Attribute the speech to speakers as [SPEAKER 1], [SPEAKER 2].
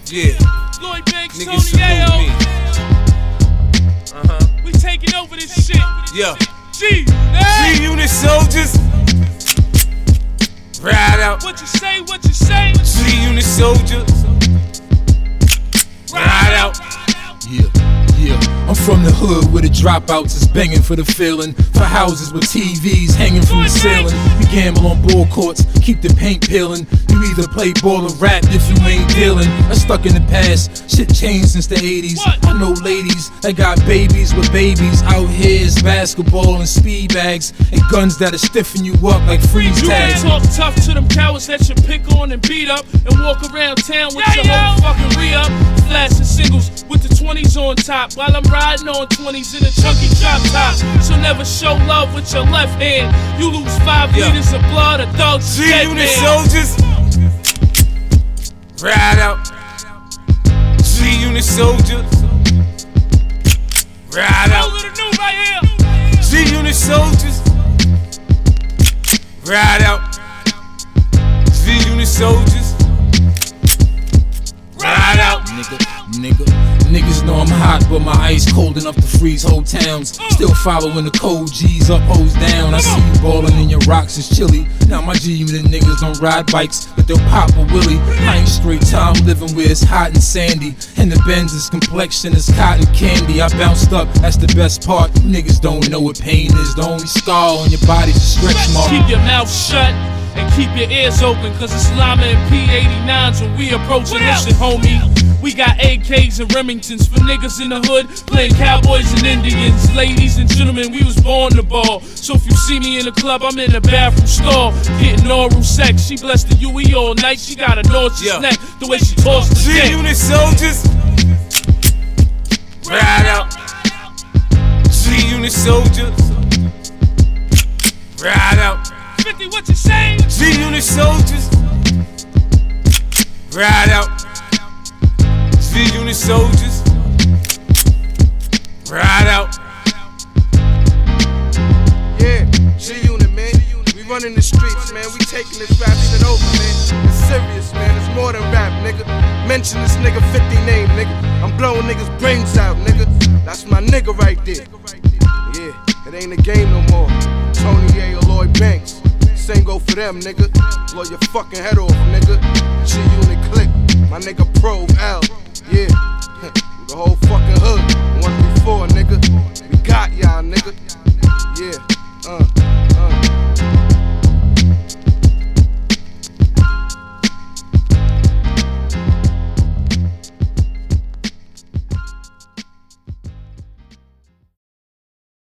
[SPEAKER 1] Yeah.
[SPEAKER 2] Lloyd Banks,
[SPEAKER 1] Niggas
[SPEAKER 2] Tony Ayo.
[SPEAKER 1] salute me.
[SPEAKER 2] We taking over this shit.
[SPEAKER 1] Yeah.
[SPEAKER 2] G-Unit
[SPEAKER 1] soldiers. Ride out.
[SPEAKER 2] What you say, what you say?
[SPEAKER 1] G-Unit soldiers. Ride out.
[SPEAKER 3] Yeah, I'm from the hood where the dropouts is banging for the feeling. For houses with TVs hanging from the ceiling. We gamble on ball courts, keep the paint peeling. You either play ball or rap if you ain't dealing. I'm stuck in the past, shit changed since the 80s. I know ladies that got babies with babies. Out here is basketball and speed bags and guns that'll stiffen you up like freeze tags.
[SPEAKER 2] You can talk tough to them cowards that you pick on and beat up and walk around town with your whole fucking re-up. Flashing singles with the 20s on top while I'm riding on 20s in a chunky drop top. So never show love with your left hand. You lose 5 liters of blood, a dog's dead man.
[SPEAKER 1] G-Unit soldiers. Ride out. G-Unit soldiers. Ride out. G-Unit soldiers. Ride out. G-Unit soldiers. Ride out.
[SPEAKER 3] Niggas know I'm hot, but my ice cold enough to freeze whole towns. Still following the code, G's up, O's down. I see you ballin' and your rocks is chilly. Now my G-Unit niggas don't ride bikes, but they'll pop a willy. I ain't straight time living where it's hot and sandy, and the Benz's complexion is cotton candy. I bounced up, that's the best part. Niggas don't know what pain is. The only scar on your body's a stretch mark.
[SPEAKER 2] Keep your mouth shut and keep your ears open, cause it's Llama and P89s when we approaching. Listen, homie, we got AKs and Remingtons for niggas in the hood playing cowboys and Indians. Ladies and gentlemen, we was born to ball. So if you see me in the club, I'm in the bathroom stall getting oral sex. She blessed the UE all night. She got a nauseous neck the way she tossed the dick.
[SPEAKER 1] G-Unit soldiers. Ride out. G-Unit soldiers. Ride out.
[SPEAKER 2] 50, what you say?
[SPEAKER 1] G-Unit soldiers. Ride out. G-Unit soldiers. Ride out.
[SPEAKER 4] Yeah, G-Unit, man. We running the streets, man. We taking this rap shit over, man. It's serious, man. It's more than rap, nigga. Mention this nigga 50 name, nigga. I'm blowing niggas' brains out, nigga. That's my nigga right there. Yeah, it ain't a game no more. Tony Ayo, Lloyd Banks. Same go for them, nigga. Blow your fucking head off, nigga. G-Unit click. My nigga Pro L. Yeah, the whole fucking hood.